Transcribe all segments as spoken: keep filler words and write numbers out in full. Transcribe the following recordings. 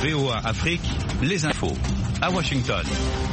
V O A Afrique, les infos à Washington.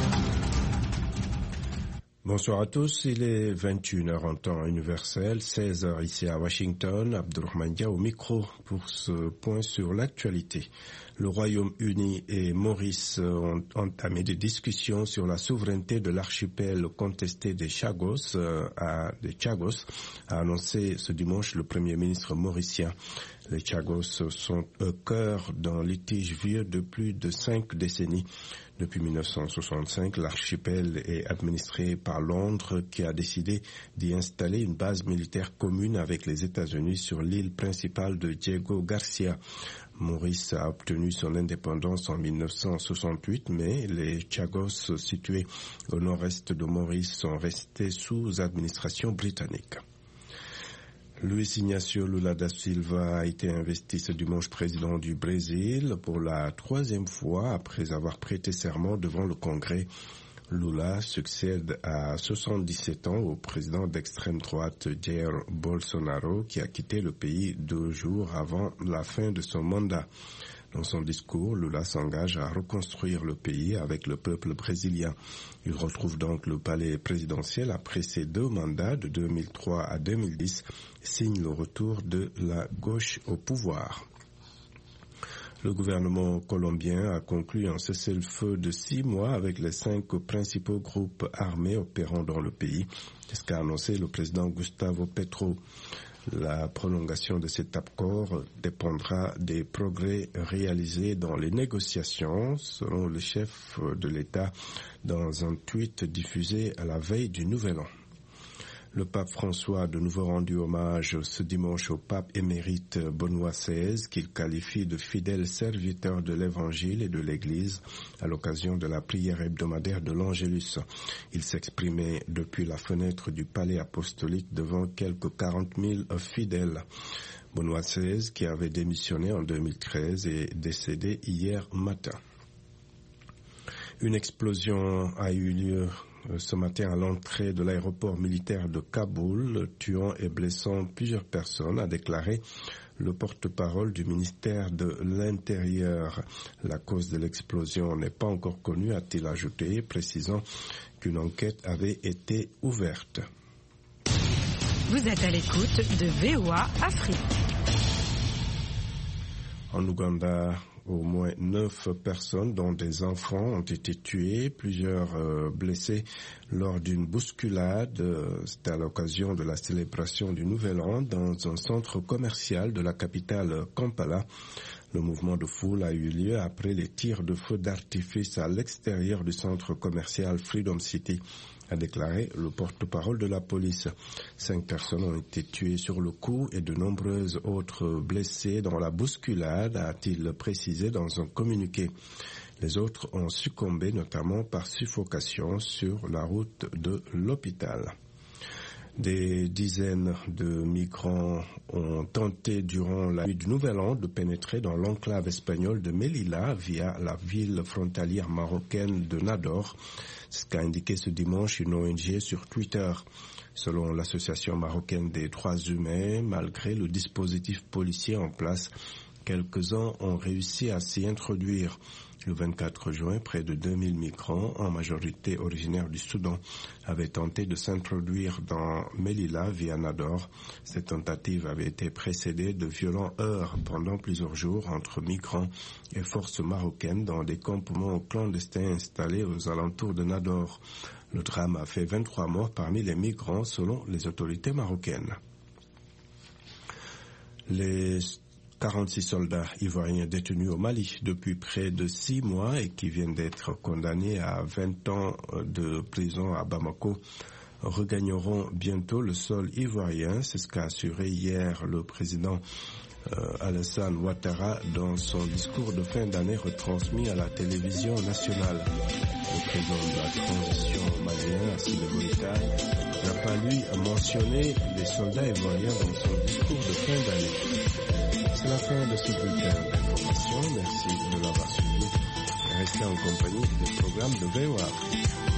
Bonsoir à tous, il est vingt et une heures en temps universel, seize heures ici à Washington. Abdourahmane Dia au micro pour ce point sur l'actualité. Le Royaume-Uni et Maurice ont entamé des discussions sur la souveraineté de l'archipel contesté des Chagos, euh, à, des Chagos, a annoncé ce dimanche le Premier ministre mauricien. Les Chagos sont au cœur d'un litige vieux de plus de cinq décennies. Depuis mille neuf cent soixante-cinq, l'archipel est administré par Londres qui a décidé d'y installer une base militaire commune avec les États-Unis sur l'île principale de Diego Garcia. Maurice a obtenu son indépendance en mille neuf cent soixante-huit, mais les Chagos situés au nord-est de Maurice sont restés sous administration britannique. Luiz Inácio Lula da Silva a été investi ce dimanche président du Brésil pour la troisième fois après avoir prêté serment devant le Congrès. Lula succède à soixante-dix-sept ans au président d'extrême droite Jair Bolsonaro qui a quitté le pays deux jours avant la fin de son mandat. Dans son discours, Lula s'engage à reconstruire le pays avec le peuple brésilien. Il retrouve donc le palais présidentiel après ses deux mandats de deux mille trois à deux mille dix, signe le retour de la gauche au pouvoir. Le gouvernement colombien a conclu un cessez-le-feu de six mois avec les cinq principaux groupes armés opérant dans le pays. C'est ce qu'a annoncé le président Gustavo Petro. La prolongation de cet accord dépendra des progrès réalisés dans les négociations, selon le chef de l'État dans un tweet diffusé à la veille du Nouvel An. Le pape François a de nouveau rendu hommage ce dimanche au pape émérite Benoît seize, qu'il qualifie de fidèle serviteur de l'Évangile et de l'Église à l'occasion de la prière hebdomadaire de l'Angélus. Il s'exprimait depuis la fenêtre du palais apostolique devant quelques quarante mille fidèles. Benoît seize, qui avait démissionné en deux mille treize, est décédé hier matin. Une explosion a eu lieu ce matin à l'entrée de l'aéroport militaire de Kaboul, tuant et blessant plusieurs personnes, a déclaré le porte-parole du ministère de l'Intérieur. La cause de l'explosion n'est pas encore connue, a-t-il ajouté, précisant qu'une enquête avait été ouverte. Vous êtes à l'écoute de V O A Afrique. En Ouganda, au moins neuf personnes, dont des enfants, ont été tuées, plusieurs euh, blessés lors d'une bousculade. Euh, C'était à l'occasion de la célébration du Nouvel An dans un centre commercial de la capitale Kampala. Le mouvement de foule a eu lieu après les tirs de feu d'artifice à l'extérieur du centre commercial Freedom City, a déclaré le porte-parole de la police. Cinq personnes ont été tuées sur le coup et de nombreuses autres blessées dans la bousculade, a-t-il précisé dans un communiqué. Les autres ont succombé notamment par suffocation sur la route de l'hôpital. Des dizaines de migrants ont tenté durant la nuit du Nouvel An de pénétrer dans l'enclave espagnole de Melilla via la ville frontalière marocaine de Nador. C'est ce qu'a indiqué ce dimanche une O N G sur Twitter. Selon l'association marocaine des droits humains, malgré le dispositif policier en place, quelques-uns ont réussi à s'y introduire. Le vingt-quatre juin, près de deux mille migrants, en majorité originaires du Soudan, avaient tenté de s'introduire dans Melilla via Nador. Cette tentative avait été précédée de violents heurts pendant plusieurs jours entre migrants et forces marocaines dans des campements clandestins installés aux alentours de Nador. Le drame a fait vingt-trois morts parmi les migrants selon les autorités marocaines. Les quarante-six soldats ivoiriens détenus au Mali depuis près de six mois et qui viennent d'être condamnés à vingt ans de prison à Bamako regagneront bientôt le sol ivoirien. C'est ce qu'a assuré hier le président euh, Alassane Ouattara dans son discours de fin d'année retransmis à la télévision nationale. Le président de la transition malienne, Assimi Goïta, n'a pas lui mentionné les soldats ivoiriens dans son discours de fin d'année. C'est la fin de ce bulletin d'information. Merci de l'avoir suivi. Restez en compagnie des programmes de V O A.